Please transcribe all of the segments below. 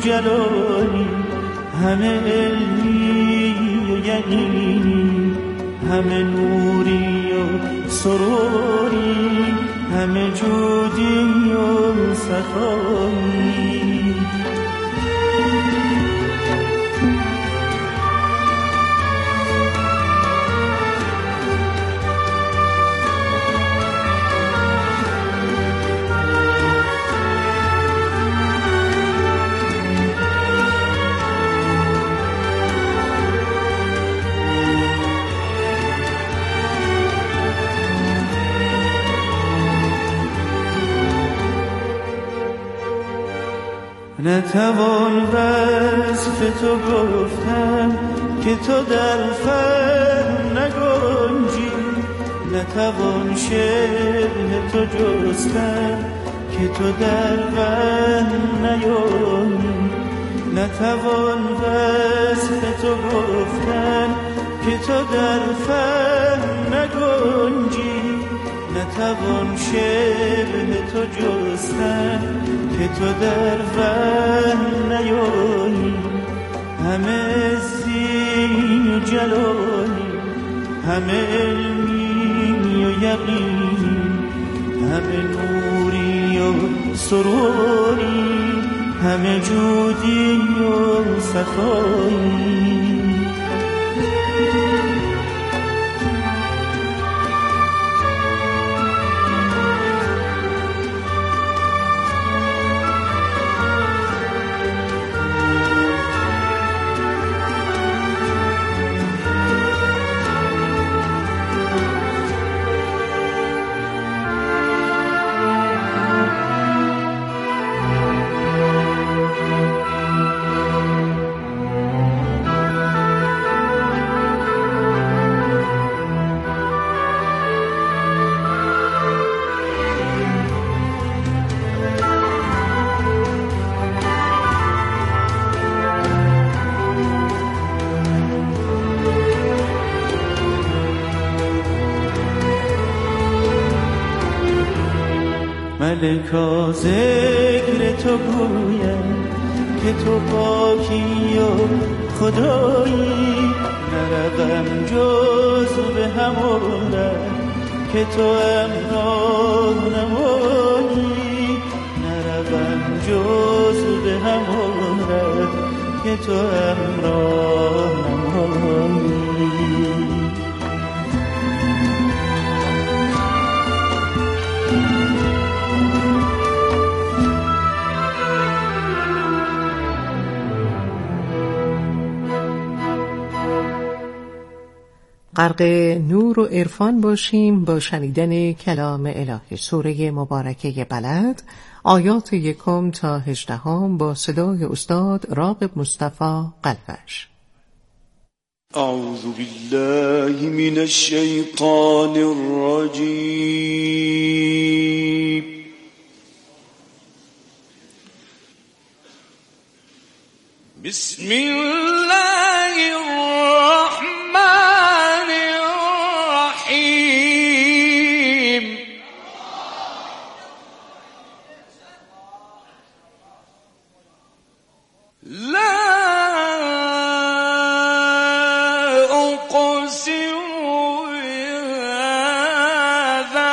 جلالی، همه علمی و یقینی، همه نوری و سروری، همه جودی و سخایی. نتوان وصف تو گفتن که تو در فهم نگنجی، نتوان شبه تو جستن که تو در وهم نیایی، نتوان وصف تو گفتن که تو در فهم نگنجی، نتوان شبه تو جستن که تو در وهم نیایی. همه عزی و جلالی، همه علمی و یقینی، همه نوری و سروری، همه جودی و سخایی. ملکا ذکر تو گویم که تو پاکی و خدایی، نروم جز به همون که تو امراه نمایی، نروم جز به همون که تو امراه نمایی. غرق نور و عرفان باشیم با شنیدن کلام الهی. سوره مبارکه بلد، آیات 1 تا 18 با صدای استاد راغب مصطفی قلفش. اعوذ بالله من الشیطان الرجیم. بسم الله الرحمن الرحیم. لا أقسم بهذا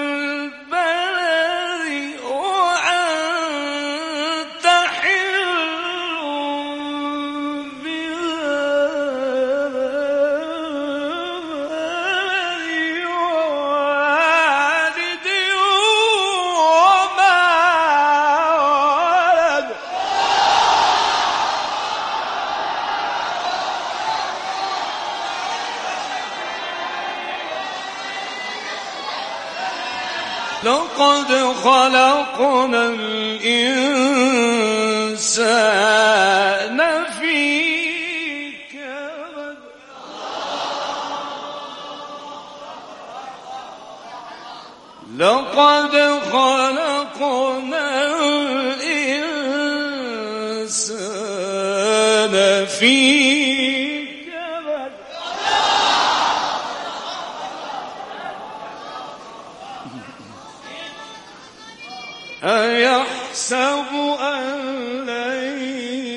البلد وأنت حل لقد خلقنا الإنسان في كبد. لقد خلقنا الإنسان في كبد. أيحسب أن لن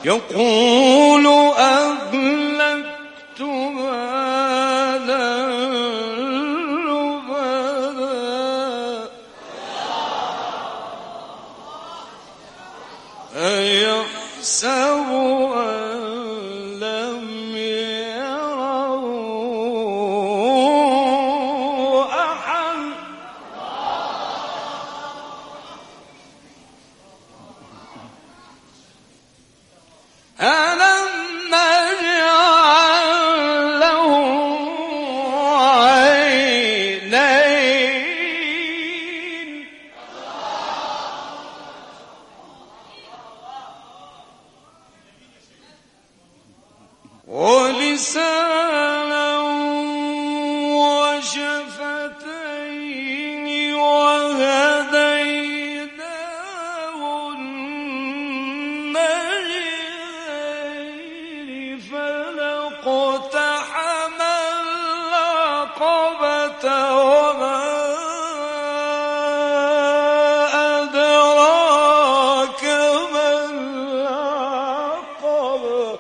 يقول أهلكت مالا لبدا أيحسب أن لم يره أحد ألم نجعل له عينين ولسانا وشفتين وهديناه النجدين فلاقتحم العقبة وما أدراك ما العقبة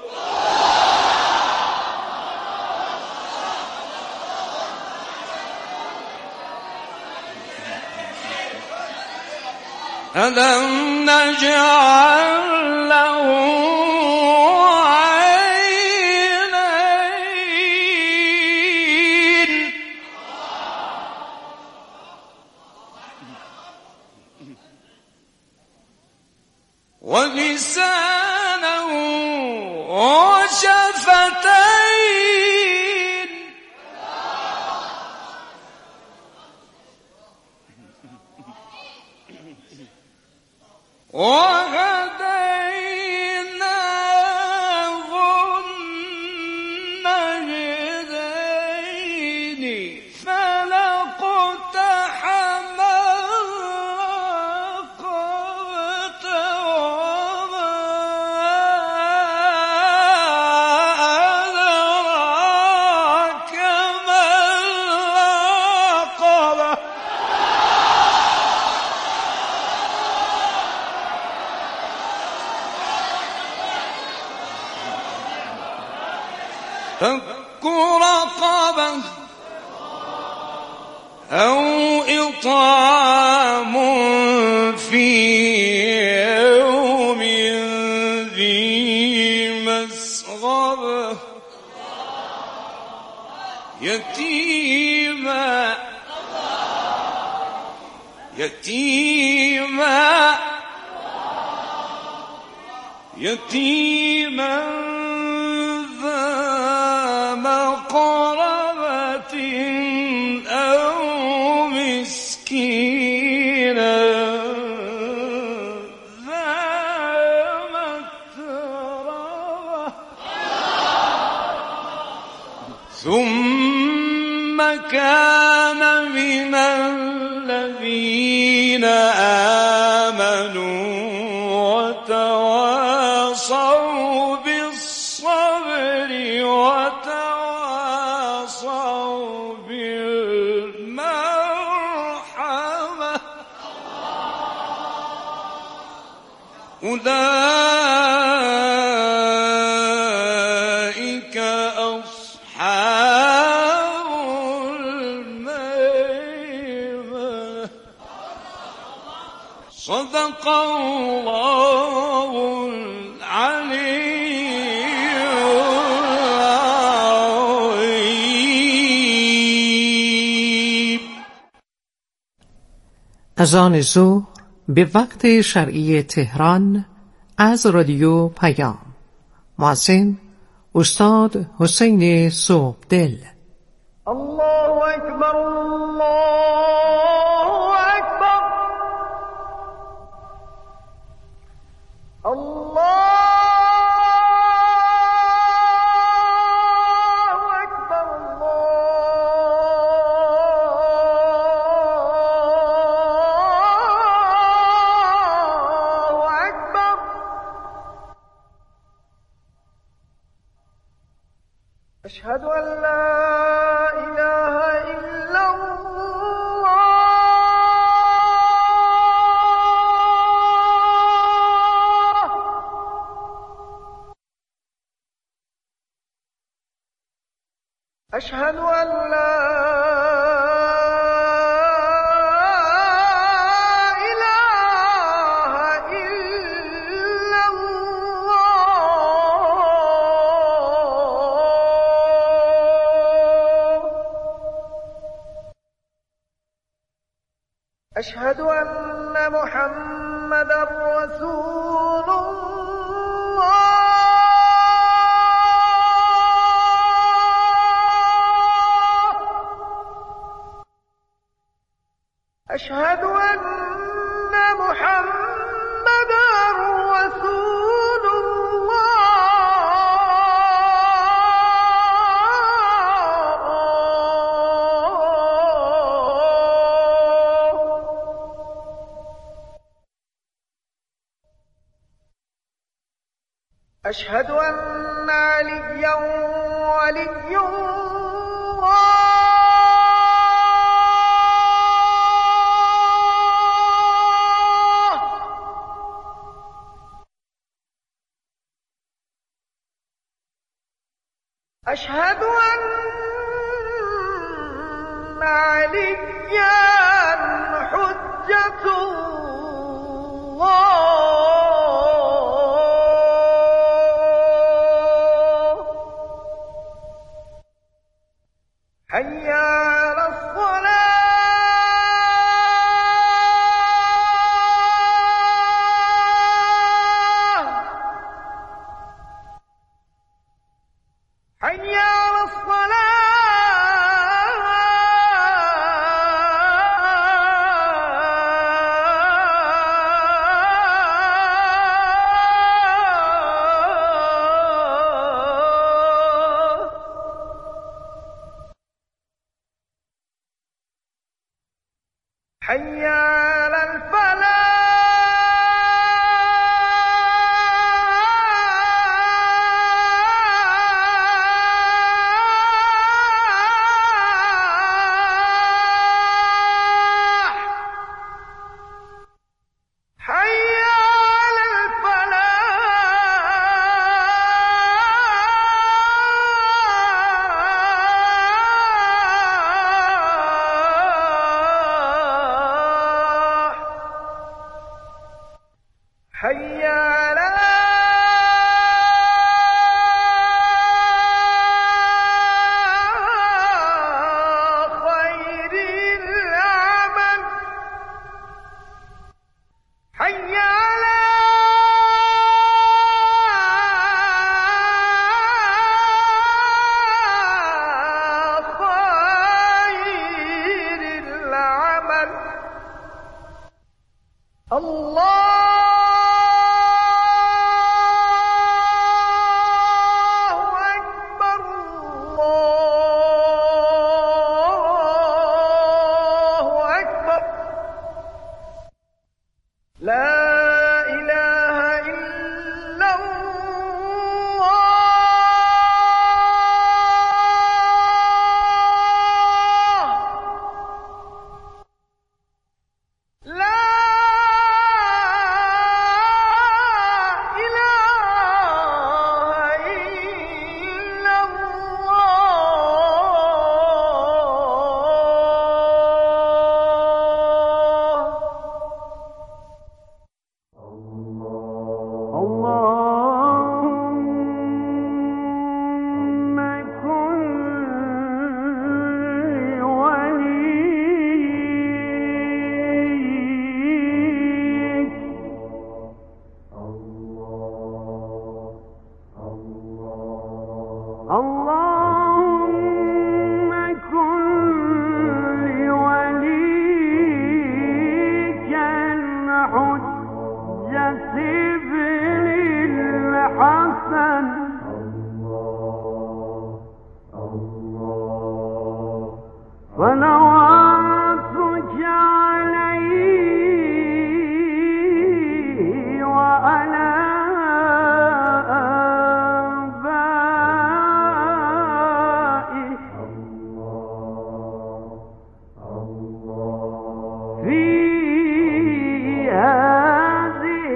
ألم نجعل له عينين ولسانا وشفتين وهديناه النجدين فلاقتحم العقبة وما أدراك ما العقبة فك رقبة أو إطعام في يوم ذي مسغبة يتيما ذا مقربة أو مسكينا ذا متربة ثم كان من الذين آمنوا وتواصوا بالصبر وتواصوا بالمرحمة أولئك أصحاب الميمنة صدق الله العلي العظيم. اذان ظهر به وقت شرعی تهران از رادیو پیام. مؤذن استاد حسین صبحدل. الله أكبر الله أكبر الله أكبر الله أكبر أشهد أن لا إله إلا الله أشهد أن لا إله إلا الله. أشهد أن محمدًا رسول الله. أشهد أن محمدًا رسول الله. أشهد أن عليًّا ولي الله. أشهد أن عليًّا حجة الله. حي على الصلاة. حي على الصلاة. حي على الفلاح. حي على الفلاح. حي على خير العمل. حي على خير العمل. الله أكبر. الله أكبر. لا إله إلا الله. لا إله إلا الله. اللهم كن وليك. اللهم كن لوليك الحجة ابن الحسن صلواتك عليه وعلى آبائه في هذه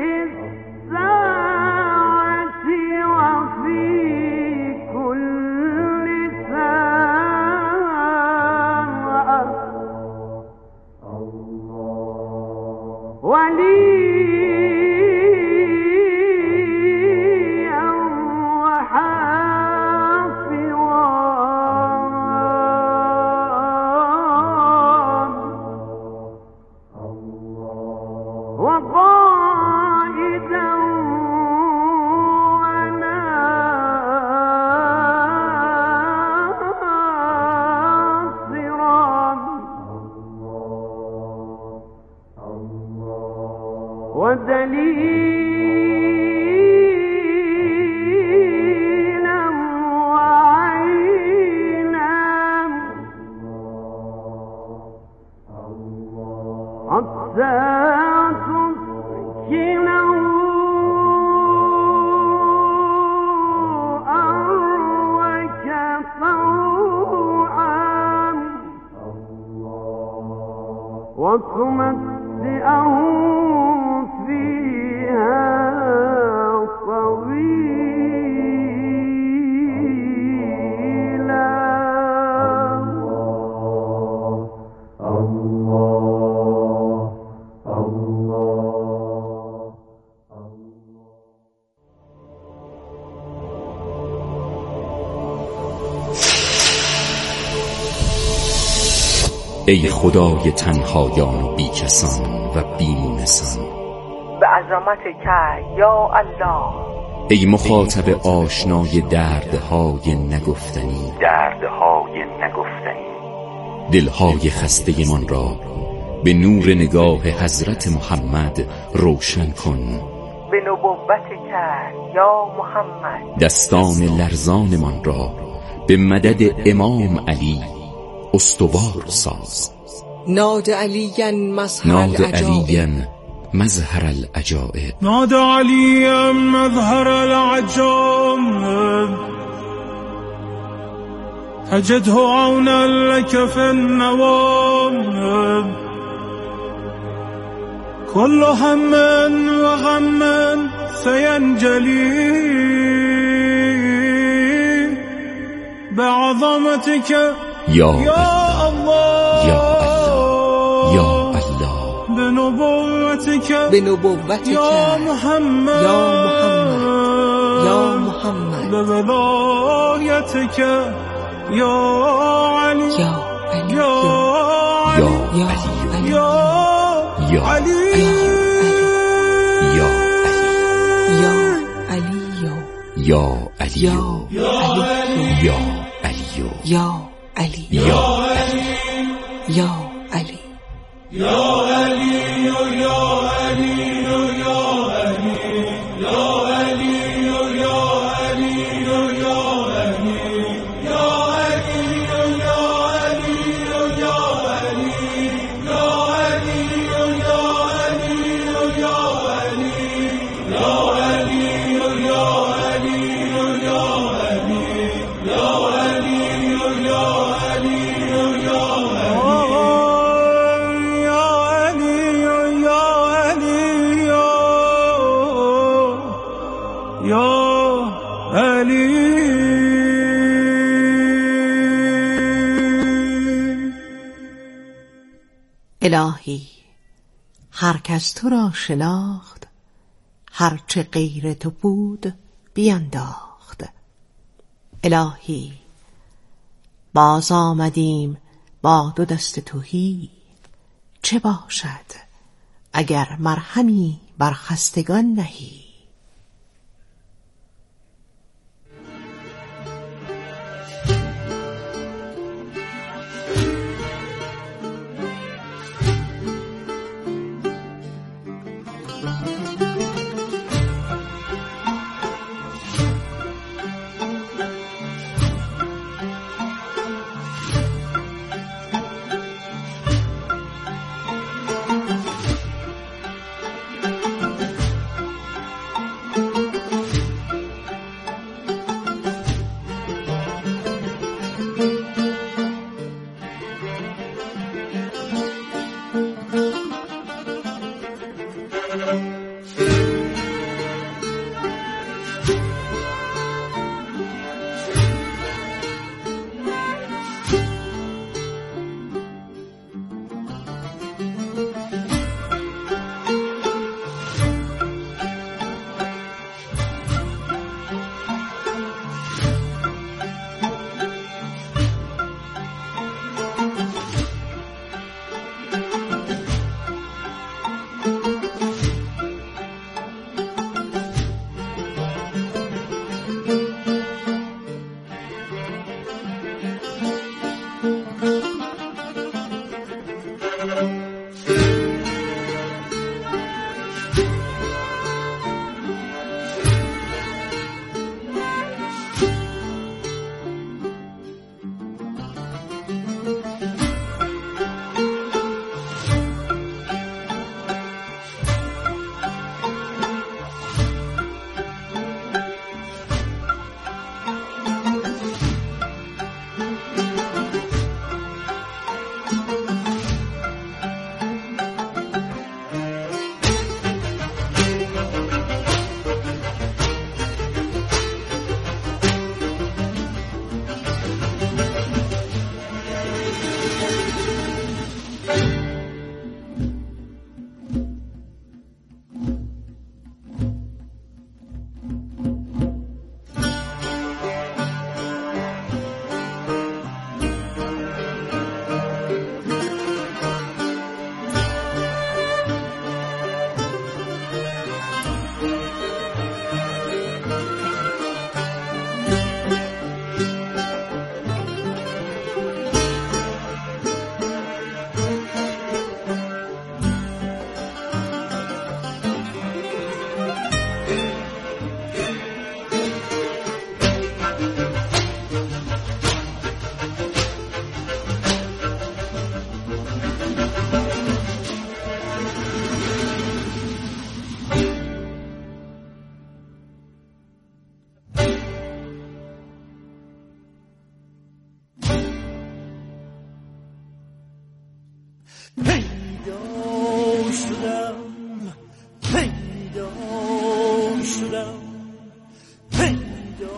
الساعة وفي كل ساعة جبينا وعينا حتى تسكنه أرضك طوعا وتمتعه فيها طويلا. ای خدای تنهایان و بیکسان و بیمونسان، به عظمتک یا الله. ای مخاطب آشنای دردهای نگفتنی، دلهای خسته من را به نور نگاه حضرت محمد روشن کن. به نبوتک یا محمد. دستان لرزان من را به مدد امام علی استوار ساز. ناد علیاً مظهر العجائب. نادى عليا مظهر العجائب أجده عونا لك في النوائب. كل هم وغم سينجلي بعظمتك یا الله یا الله یا الله. بنبوتك یا محمد یا محمد. بولايتك يا علي یا علی يا علي یا علی يا علي یا یا علی علی یا علی یا علی یا علی یا علی یا یا علی يا علي يا علي يا علي يا علي يا علي يا علي يا علي يا علي يا علي يا علي يا علي يا علي يا علي يا علي يا علي يا علي يا علي يا الهی هر کس تو را شناخت، هرچه غیر تو بود بینداخت. الهی باز آمدیم با دو دست تهی، چه باشد اگر مرهمی بر خستگان نهی. پیدا شدم پیدا شدم پیدا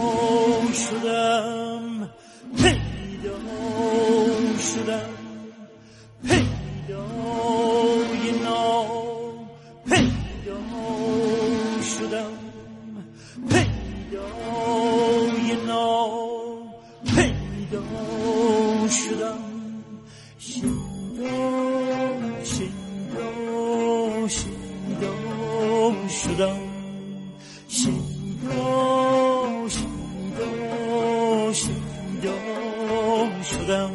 شدم پیدا شدم پیدای نام پیدا شدم پیدای نام پیدا شدم شیدا شیدا شیدا شدم شیدا شیدا شیدا شدم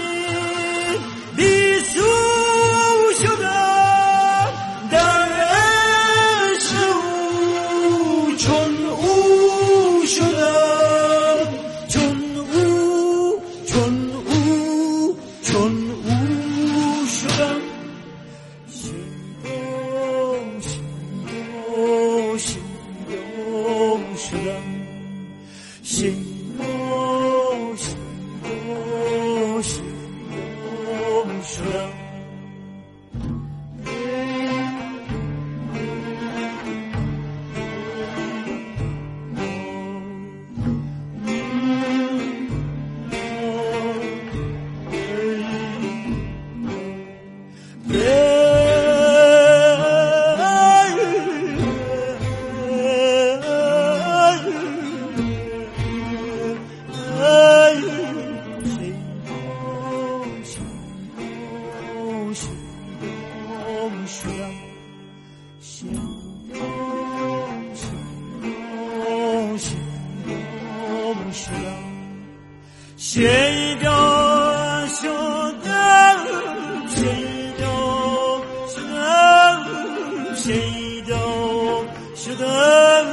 در پیدا شدم پیدا شدم پیدا شدم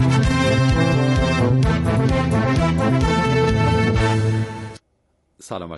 سلام